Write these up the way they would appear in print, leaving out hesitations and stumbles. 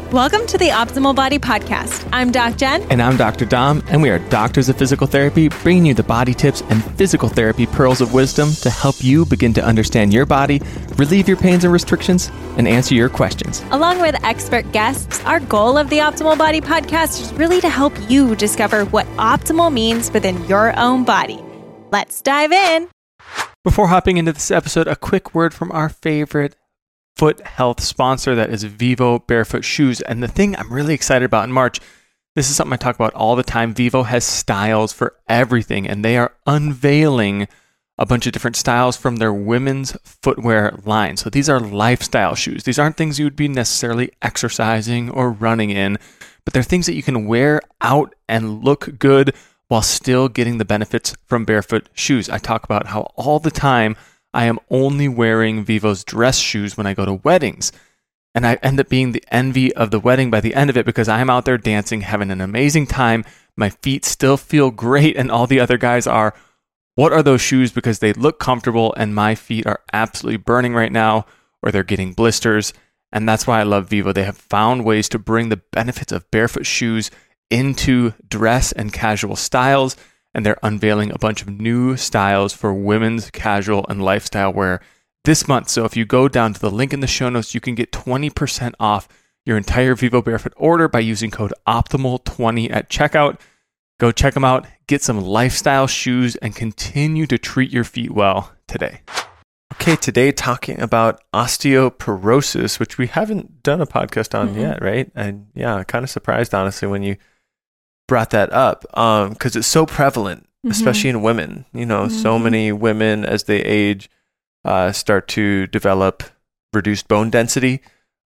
Welcome to the Optimal Body Podcast. I'm Doc Jen. And I'm Dr. Dom, and we are doctors of physical therapy, bringing you the body tips and physical therapy pearls of wisdom to help you begin to understand your body, relieve your pains and restrictions, and answer your questions. Along with expert guests, our goal of the Optimal Body Podcast is really to help you discover what optimal means within your own body. Let's dive in. Before hopping into this episode, a quick word from our favorite foot health sponsor, that is Vivo Barefoot Shoes. And the thing I'm really excited about in March, this is something I talk about all the time. Vivo has styles for everything, and they are unveiling a bunch of different styles from their women's footwear line. So these are lifestyle shoes. These aren't things you would be necessarily exercising or running in, but they're things that you can wear out and look good while still getting the benefits from barefoot shoes. I talk about how all the time I am only wearing Vivo's dress shoes when I go to weddings. And I end up being the envy of the wedding by the end of it because I'm out there dancing, having an amazing time. My feet still feel great, and all the other guys are, what are those shoes? Because they look comfortable, and my feet are absolutely burning right now, or they're getting blisters. And that's why I love Vivo. They have found ways to bring the benefits of barefoot shoes into dress and casual styles. And they're unveiling a bunch of new styles for women's casual and lifestyle wear this month. So if you go down to the link in the show notes, you can get 20% off your entire Vivo Barefoot order by using code OPTIMAL20 at checkout. Go check them out, get some lifestyle shoes, and continue to treat your feet well today. Okay, today talking about osteoporosis, which we haven't done a podcast on yet, right? And yeah, kind of surprised, honestly, when you brought that up, because it's so prevalent, especially in women. You know, so many women as they age start to develop reduced bone density.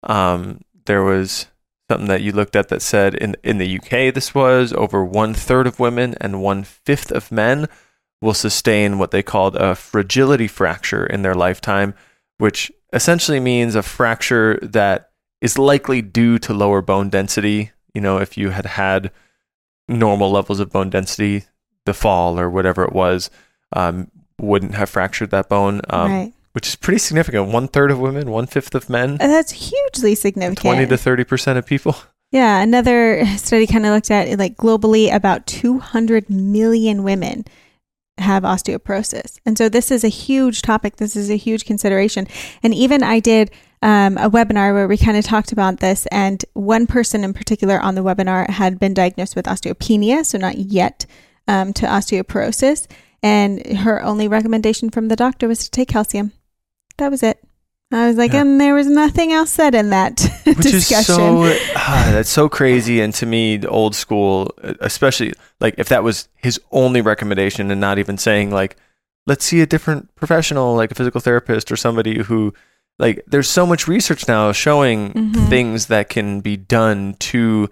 There was something that you looked at that said in the UK, this was over 1/3 of women and 1/5 of men will sustain what they called a fragility fracture in their lifetime, which essentially means a fracture that is likely due to lower bone density. You know, if you had normal levels of bone density, the fall or whatever it was, wouldn't have fractured that bone, Right. which is pretty significant. 1/3 of women, 1/5 of men. That's hugely significant. 20 to 30% of people. Yeah, another study kind of looked at, like, globally, about 200 million women have osteoporosis. And so this is a huge topic. This is a huge consideration. And even I did a webinar where we kind of talked about this, and one person in particular on the webinar had been diagnosed with osteopenia, so not yet to osteoporosis. And her only recommendation from the doctor was to take calcium. That was it. I was like, and there was nothing else said in that discussion. Which is that's so crazy. And to me, the old school, especially like if that was his only recommendation and not even saying like, let's see a different professional, like a physical therapist or somebody who, like, there's so much research now showing things that can be done to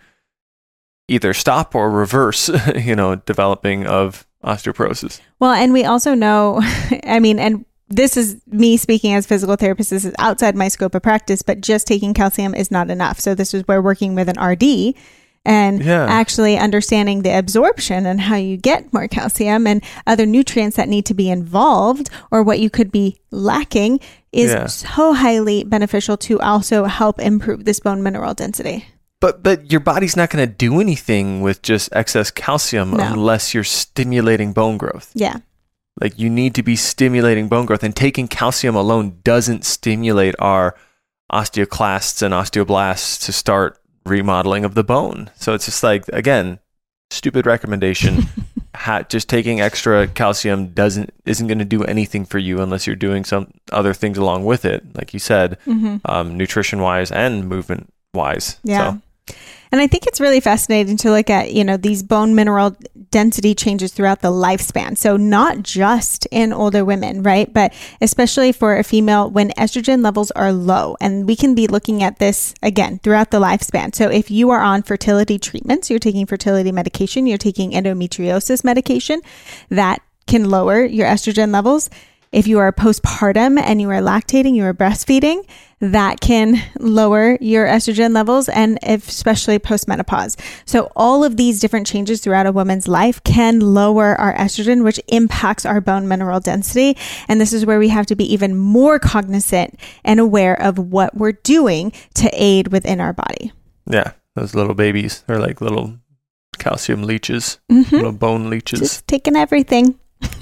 either stop or reverse, developing of osteoporosis. Well, and we also know, I mean, and this is me speaking as a physical therapist. This is outside my scope of practice, but just taking calcium is not enough. So this is where working with an RD and actually understanding the absorption and how you get more calcium and other nutrients that need to be involved or what you could be lacking is so highly beneficial to also help improve this bone mineral density. But your body's not going to do anything with just excess calcium unless you're stimulating bone growth. Yeah. Like, you need to be stimulating bone growth, and taking calcium alone doesn't stimulate our osteoclasts and osteoblasts to start remodeling of the bone. So it's just like, again, stupid recommendation. Just taking extra calcium isn't going to do anything for you unless you're doing some other things along with it, like you said, nutrition wise and movement wise. Yeah. So. And I think it's really fascinating to look at, these bone mineral density changes throughout the lifespan. So not just in older women, right? But especially for a female when estrogen levels are low. And we can be looking at this again throughout the lifespan. So if you are on fertility treatments, you're taking fertility medication, you're taking endometriosis medication, that can lower your estrogen levels. If you are postpartum and you are lactating, you are breastfeeding, that can lower your estrogen levels, and especially postmenopause. So all of these different changes throughout a woman's life can lower our estrogen, which impacts our bone mineral density. And this is where we have to be even more cognizant and aware of what we're doing to aid within our body. Yeah, those little babies. They're like little calcium leeches, little bone leeches. Just taking everything.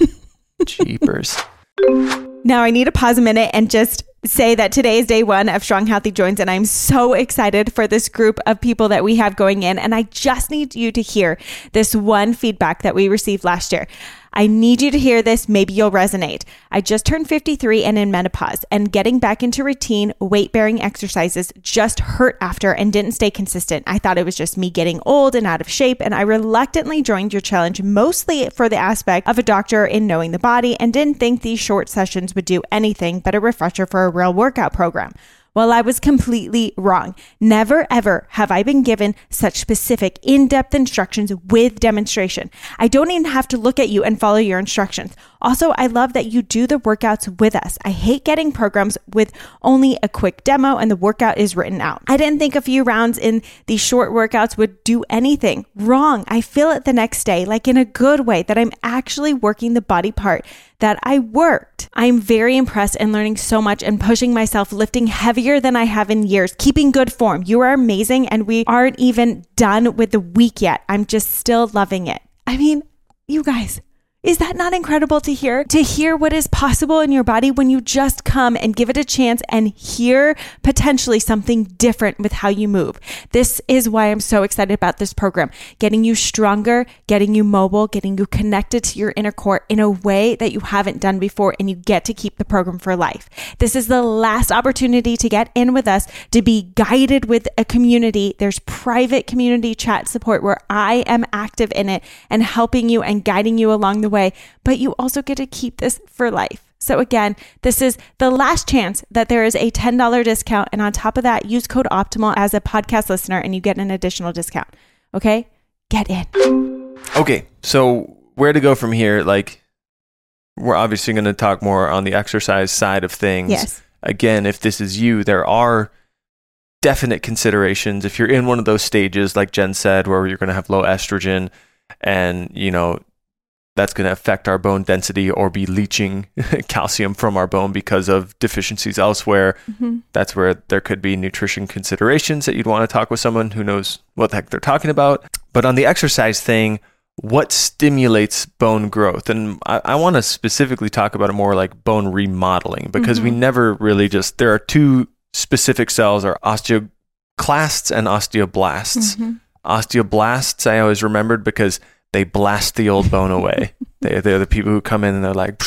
Jeepers. Now I need to pause a minute and just say that today is day 1 of Strong Healthy Joints, and I'm so excited for this group of people that we have going in. And I just need you to hear this one feedback that we received last year. I need you to hear this. Maybe you'll resonate. I just turned 53 and in menopause, and getting back into routine weight-bearing exercises just hurt after and didn't stay consistent. I thought it was just me getting old and out of shape, and I reluctantly joined your challenge mostly for the aspect of a doctor in knowing the body, and didn't think these short sessions would do anything but a refresher for a real workout program. Well, I was completely wrong. Never, ever have I been given such specific, in-depth instructions with demonstration. I don't even have to look at you and follow your instructions. Also, I love that you do the workouts with us. I hate getting programs with only a quick demo and the workout is written out. I didn't think a few rounds in these short workouts would do anything. Wrong. I feel it the next day, like in a good way, that I'm actually working the body part that I worked. I'm very impressed and learning so much and pushing myself, lifting heavier than I have in years, keeping good form. You are amazing, and we aren't even done with the week yet. I'm just still loving it. I mean, you guys, is that not incredible to hear? To hear what is possible in your body when you just come and give it a chance and hear potentially something different with how you move. This is why I'm so excited about this program. Getting you stronger, getting you mobile, getting you connected to your inner core in a way that you haven't done before, and you get to keep the program for life. This is the last opportunity to get in with us, to be guided with a community. There's private community chat support where I am active in it and helping you and guiding you along the way, but you also get to keep this for life. So again, this is the last chance that there is a $10 discount. And on top of that, use code OPTIMAL as a podcast listener and you get an additional discount. Okay? Get in. Okay. So where to go from here? Like, we're obviously going to talk more on the exercise side of things. Yes. Again, if this is you, there are definite considerations. If you're in one of those stages, like Jen said, where you're going to have low estrogen and, you know, that's going to affect our bone density or be leaching calcium from our bone because of deficiencies elsewhere. That's where there could be nutrition considerations that you'd want to talk with someone who knows what the heck they're talking about. But on the exercise thing, what stimulates bone growth? And I want to specifically talk about it more like bone remodeling, because we never really just, there are two specific cells, are osteoclasts and osteoblasts. Osteoblasts, I always remembered because they blast the old bone away. They're the people who come in and they're like,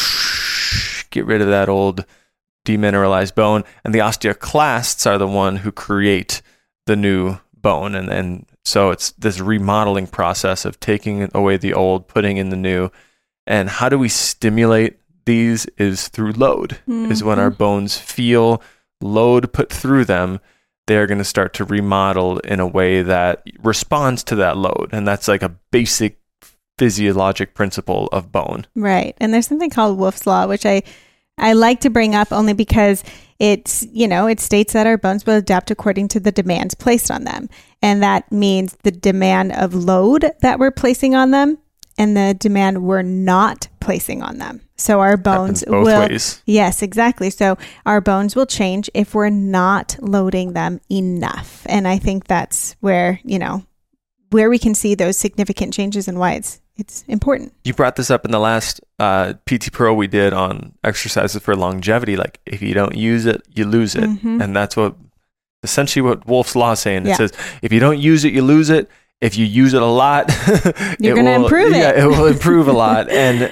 get rid of that old demineralized bone. And the osteoclasts are the one who create the new bone. And so it's this remodeling process of taking away the old, putting in the new. And how do we stimulate these is through load, is when our bones feel load put through them. They're going to start to remodel in a way that responds to that load. And that's like a basic physiologic principle of bone. Right. And there's something called Wolff's Law, which I like to bring up only because it's, you know, it states that our bones will adapt according to the demands placed on them. And that means the demand of load that we're placing on them and the demand we're not placing on them. So our bones both will, ways. Yes, exactly. So our bones will change if we're not loading them enough. And I think that's where, you know, where we can see those significant changes and why it's important. You brought this up in the last PT Pro we did on exercises for longevity. Like, if you don't use it, you lose it. And that's essentially what Wolff's Law is saying. It says, if you don't use it, you lose it. If you use it a lot, you're going to improve it. Yeah, it will improve a lot.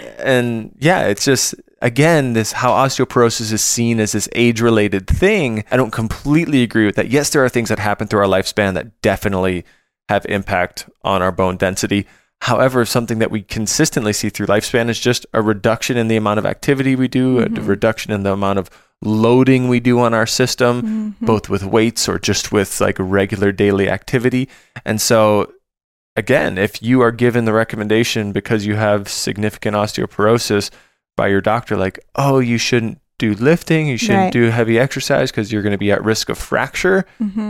And yeah, it's just, again, this how osteoporosis is seen as this age-related thing. I don't completely agree with that. Yes, there are things that happen through our lifespan that definitely have impact on our bone density. However, something that we consistently see through lifespan is just a reduction in the amount of activity we do, a reduction in the amount of loading we do on our system, both with weights or just with like regular daily activity. And so, again, if you are given the recommendation because you have significant osteoporosis by your doctor, like, oh, you shouldn't do lifting, you shouldn't do heavy exercise because you're going to be at risk of fracture.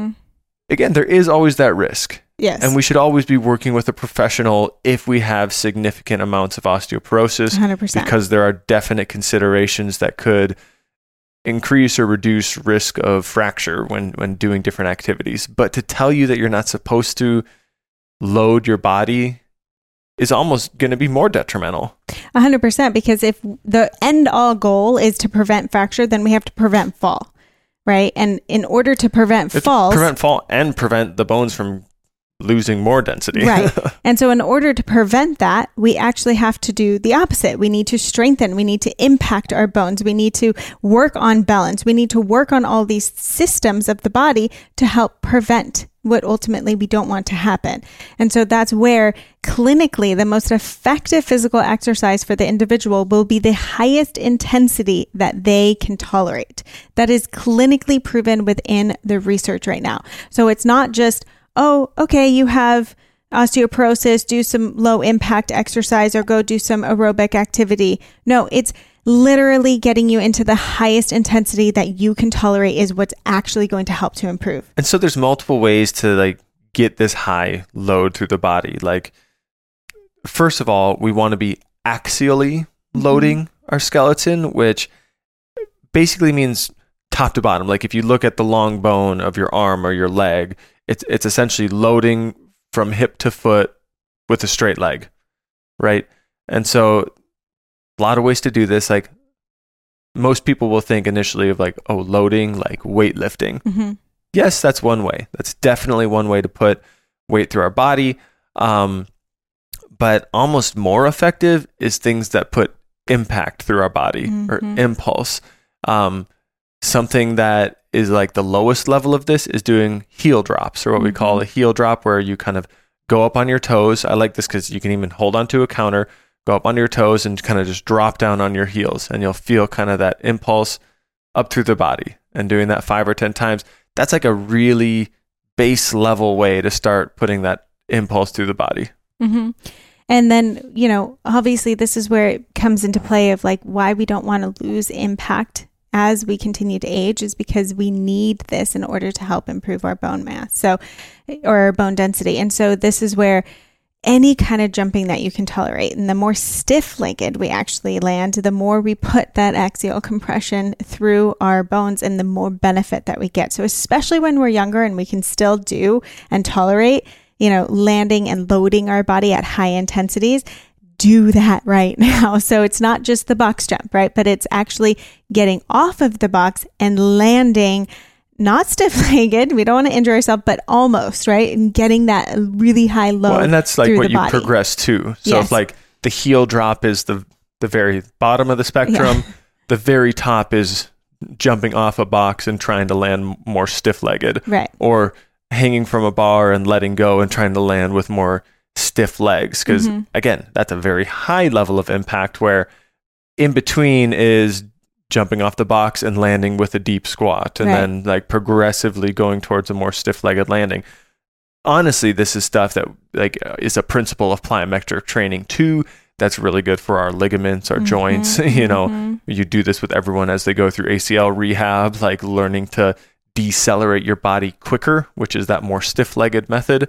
Again, there is always that risk. Yes. And we should always be working with a professional if we have significant amounts of osteoporosis, 100%. because there are definite considerations that could increase or reduce risk of fracture when doing different activities. But to tell you that you're not supposed to load your body is almost going to be more detrimental. 100%, because if the end all goal is to prevent fracture, then we have to prevent fall, right? And in order to prevent falls... Prevent fall and prevent the bones from losing more density. Right. And so in order to prevent that, we actually have to do the opposite. We need to strengthen. We need to impact our bones. We need to work on balance. We need to work on all these systems of the body to help prevent what ultimately we don't want to happen. And so that's where clinically the most effective physical exercise for the individual will be the highest intensity that they can tolerate. That is clinically proven within the research right now. So it's not just, oh, okay, you have osteoporosis, do some low impact exercise or go do some aerobic activity. No, it's literally getting you into the highest intensity that you can tolerate is what's actually going to help to improve. And so there's multiple ways to like get this high load through the body. Like, first of all, we want to be axially loading our skeleton, which basically means top to bottom. Like if you look at the long bone of your arm or your leg, it's essentially loading from hip to foot with a straight leg, right? And so a lot of ways to do this. Like most people will think initially of like, oh, loading, like weightlifting. Mm-hmm. Yes, that's one way. That's definitely one way to put weight through our body. But almost more effective is things that put impact through our body or impulse. Something that is like the lowest level of this is doing heel drops, or what we call a heel drop, where you kind of go up on your toes. I like this because you can even hold onto a counter, go up on your toes and kind of just drop down on your heels, and you'll feel kind of that impulse up through the body. And doing that 5 or 10 times, that's like a really base level way to start putting that impulse through the body. Mm-hmm. And then, you know, obviously this is where it comes into play of like why we don't want to lose impact as we continue to age is because we need this in order to help improve our bone mass, so, or our bone density. And so this is where any kind of jumping that you can tolerate, and the more stiff-legged we actually land, the more we put that axial compression through our bones and the more benefit that we get. So especially when we're younger and we can still do and tolerate, you know, landing and loading our body at high intensities, do that right now. So it's not just the box jump, right? But it's actually getting off of the box and landing, not stiff-legged. We don't want to injure ourselves, but almost, right? And getting that really high load. Well, and that's like what you progress to. So if like the heel drop is the very bottom of the spectrum, the very top is jumping off a box and trying to land more stiff-legged. Right. Or hanging from a bar and letting go and trying to land with more stiff legs, because again, that's a very high level of impact, where in between is jumping off the box and landing with a deep squat, and then like progressively going towards a more stiff-legged landing. Honestly, this is stuff that like is a principle of plyometric training too. That's really good for our ligaments, our joints. You know, you do this with everyone as they go through ACL rehab, like learning to decelerate your body quicker, which is that more stiff-legged method.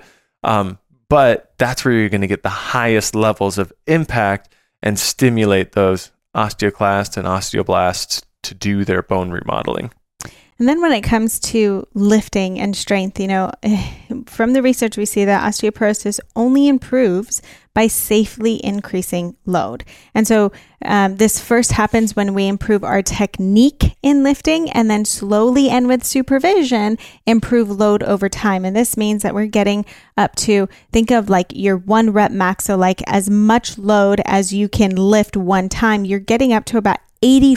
But that's where you're going to get the highest levels of impact and stimulate those osteoclasts and osteoblasts to do their bone remodeling. And then when it comes to lifting and strength, you know, from the research, we see that osteoporosis only improves by safely increasing load. And so this first happens when we improve our technique in lifting, and then slowly and with supervision, improve load over time. And this means that we're getting up to, think of like your 1 rep max. So like as much load as you can lift one time, you're getting up to about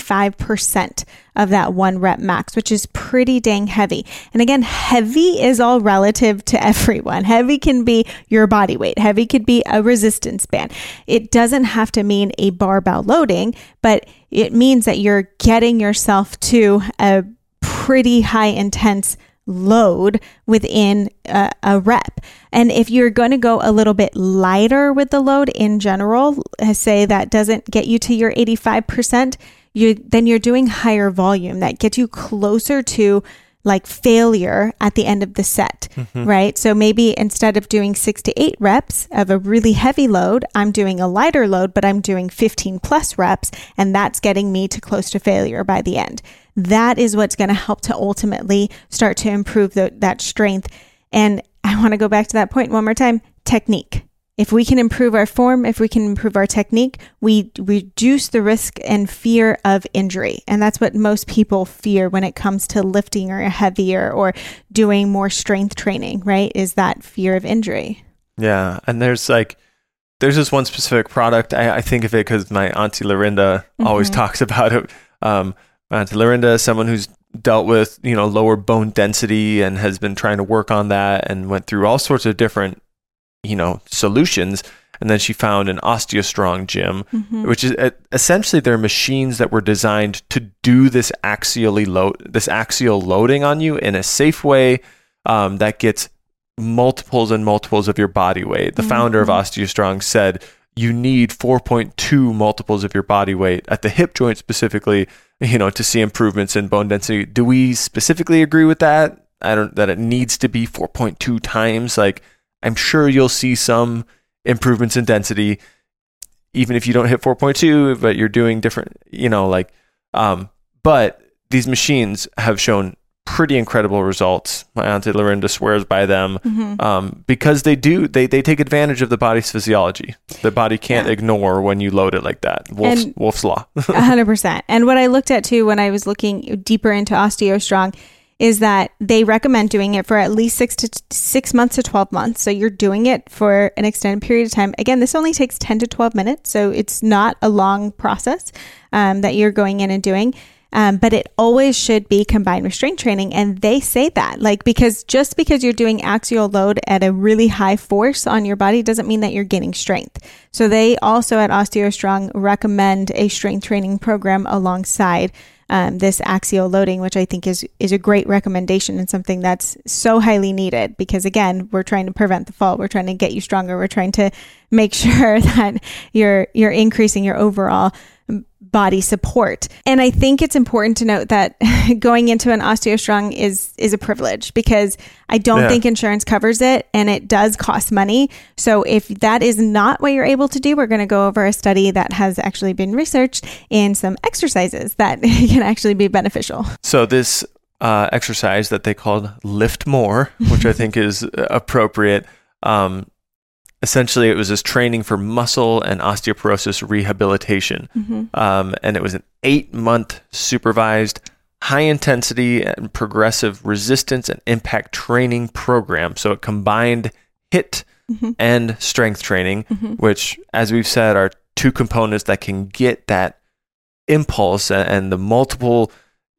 85% of that 1 rep max, which is pretty dang heavy. And again, heavy is all relative to everyone. Heavy can be your body weight. Heavy could be a resistance band. It doesn't have to mean a barbell loading, but it means that you're getting yourself to a pretty high intense load within a rep. And if you're going to go a little bit lighter with the load in general, say that doesn't get you to your 85%, then you're doing higher volume that gets you closer to like failure at the end of the set, right? So maybe instead of doing 6 to 8 reps of a really heavy load, I'm doing a lighter load, but I'm doing 15 plus reps, and that's getting me to close to failure by the end. That is what's going to help to ultimately start to improve that strength. And I want to go back to that point one more time, technique. If we can improve our form, if we can improve our technique, we reduce the risk and fear of injury. And that's what most people fear when it comes to lifting or heavier or doing more strength training, right? Is that fear of injury. Yeah. And there's this one specific product. I think of it because my Auntie Lorinda always talks about it. My Auntie Lorinda is someone who's dealt with, lower bone density and has been trying to work on that and went through all sorts of different solutions. And then she found an OsteoStrong gym, which is essentially they're machines that were designed to do this axial loading on you in a safe way that gets multiples and multiples of your body weight. The founder of OsteoStrong said you need 4.2 multiples of your body weight at the hip joint specifically, to see improvements in bone density. Do we specifically agree with that? That it needs to be 4.2 times. Like, I'm sure you'll see some improvements in density, even if you don't hit 4.2, but you're doing different, but these machines have shown pretty incredible results. My Auntie Lorinda swears by them because they take advantage of the body's physiology. The body can't ignore when you load it like that. Wolf's Law. 100%. And what I looked at too, when I was looking deeper into OsteoStrong, is that they recommend doing it for at least 6 months to 12 months. So you're doing it for an extended period of time. Again, this only takes 10 to 12 minutes. So it's not a long process that you're going in and doing. But it always should be combined with strength training. And they say that, because just because you're doing axial load at a really high force on your body doesn't mean that you're gaining strength. So they also at OsteoStrong recommend a strength training program alongside this axial loading, which I think is a great recommendation and something that's so highly needed because, again, we're trying to prevent the fall. We're trying to get you stronger. We're trying to make sure that you're increasing your overall body support. And I think it's important to note that going into an OsteoStrong is a privilege because I don't think insurance covers it and it does cost money. So if that is not what you're able to do, we're going to go over a study that has actually been researched in some exercises that can actually be beneficial. So this exercise that they called Lift More, which I think is appropriate, essentially, it was this training for muscle and osteoporosis rehabilitation. And it was an 8-month supervised, high-intensity and progressive resistance and impact training program. So it combined HIIT and strength training, which, as we've said, are two components that can get that impulse and the multiples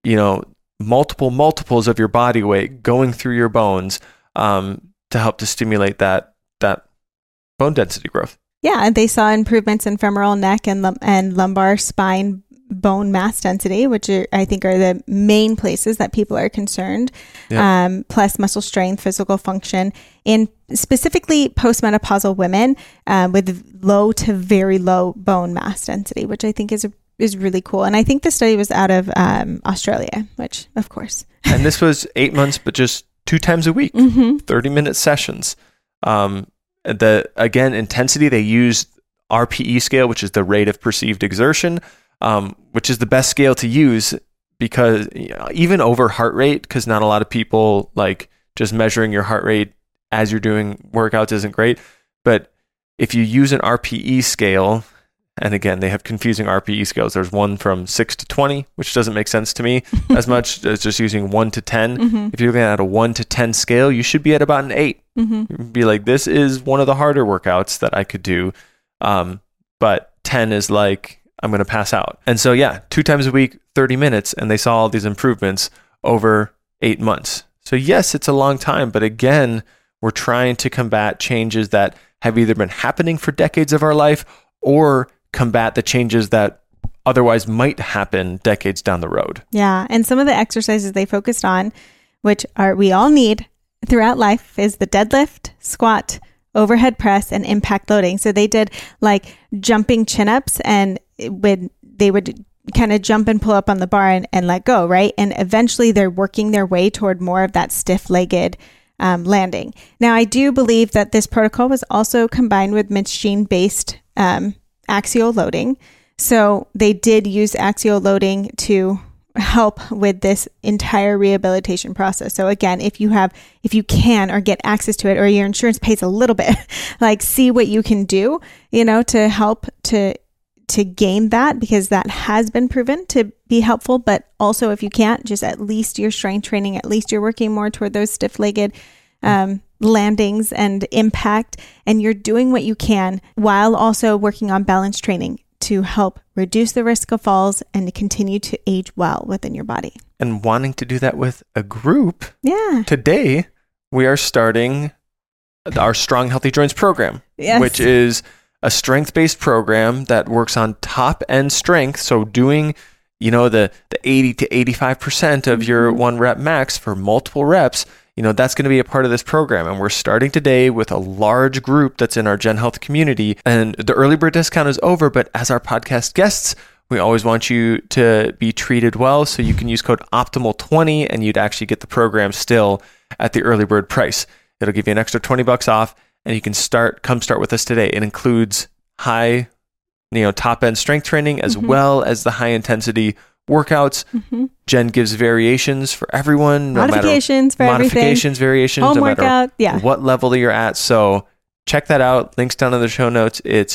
of your body weight going through your bones to help to stimulate that bone density growth. Yeah, and they saw improvements in femoral neck and lumbar spine bone mass density, which I think are the main places that people are concerned. Plus muscle strength, physical function in specifically postmenopausal women with low to very low bone mass density, which I think is really cool. And I think the study was out of Australia, which of course. And this was 8 months, but just 2 times a week, 30-minute sessions. Intensity, they used RPE scale, which is the rate of perceived exertion, which is the best scale to use because even over heart rate, because not a lot of people like just measuring your heart rate as you're doing workouts isn't great. But if you use an RPE scale, and again, they have confusing RPE scales. There's one from 6 to 20, which doesn't make sense to me as much as just using 1 to 10. If you're looking at a 1 to 10 scale, you should be at about an 8. You'd be like, this is one of the harder workouts that I could do. But 10 is like, I'm going to pass out. And so, 2 times a week, 30 minutes. And they saw all these improvements over 8 months. So yes, it's a long time. But again, we're trying to combat changes that have either been happening for decades of our life or combat the changes that otherwise might happen decades down the road. Yeah. And some of the exercises they focused on, which we all need throughout life, is the deadlift, squat, overhead press, and impact loading. So they did like jumping chin-ups, and they would kind of jump and pull up on the bar and let go, right? And eventually they're working their way toward more of that stiff-legged landing. Now, I do believe that this protocol was also combined with machine-based axial loading. So they did use axial loading to help with this entire rehabilitation process. So again, if you can or get access to it, or your insurance pays a little bit, like see what you can do, to help to gain that, because that has been proven to be helpful. But also, if you can't, just at least your strength training, at least you're working more toward those stiff-legged landings and impact, and you're doing what you can while also working on balance training to help reduce the risk of falls and to continue to age well within your body. And wanting to do that with a group. Yeah. Today, we are starting our Strong Healthy Joints program, which is a strength-based program that works on top-end strength. So doing, the 80 to 85% of your one rep max for multiple reps, that's going to be a part of this program. And we're starting today with a large group that's in our Gen Health community. And the early bird discount is over, but as our podcast guests, we always want you to be treated well. So you can use code OPTIMAL20 and you'd actually get the program still at the early bird price. It'll give you an extra $20 off, and you can come start with us today. It includes high, top end strength training as well as the high intensity workouts. Jen gives variations for everyone, Modifications, variations, home no workout, matter what level you're at. So check that out. Links down in the show notes. It's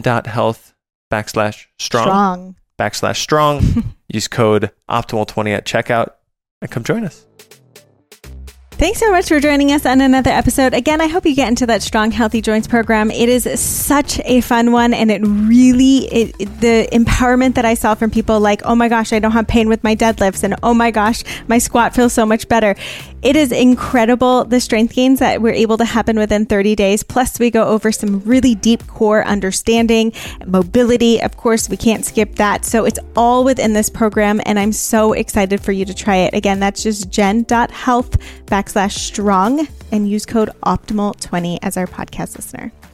jen.health/strong. Use code OPTIMAL20 at checkout and come join us. Thanks so much for joining us on another episode. Again, I hope you get into that Strong Healthy Joints program. It is such a fun one, and it really, the empowerment that I saw from people like, oh my gosh, I don't have pain with my deadlifts, and oh my gosh, my squat feels so much better. It is incredible, the strength gains that we're able to happen within 30 days. Plus, we go over some really deep core understanding, mobility. Of course, we can't skip that. So it's all within this program, and I'm so excited for you to try it. Again, that's just jen.health/strong and use code OPTIMAL20 as our podcast listener.